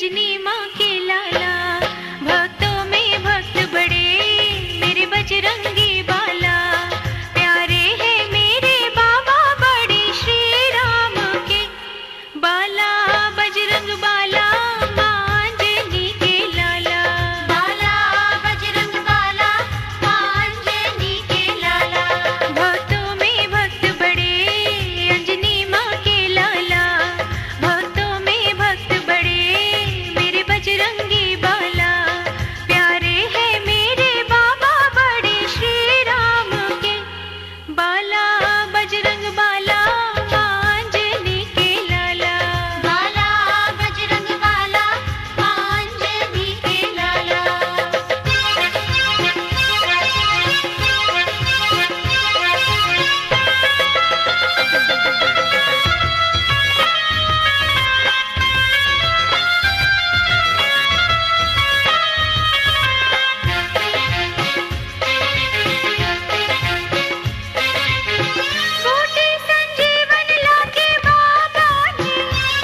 अंजनी माँ के लाला, भक्तों में भक्त बड़े मेरे बजरंगी बाला। प्यारे हैं मेरे बाबा बड़े श्री राम के बाला, बजरंग बाला माँ अंजनी के लाला। बाला बजरंग बाला माँ अंजनी के लाला, भक्तों में भक्त बड़े अंजनी माँ के लाला, भक्तों में भक्त बड़े मेरे बजरंगी बाला। प्यारे हैं मेरे बाबा बड़े श्री राम के बाला, बजरंग बाला माँ अंजनी के लाला। बाला बजरंग बाला माँ अंजनी के लाला। बूटी संजीवन लाके बाबा ने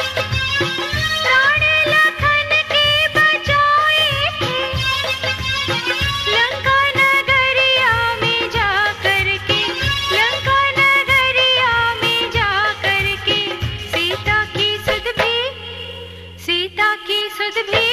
प्राण लखन के बचाए थे। लंका नगरिया में जा करके, लंका नगरिया में जा करके सीता की सुध भी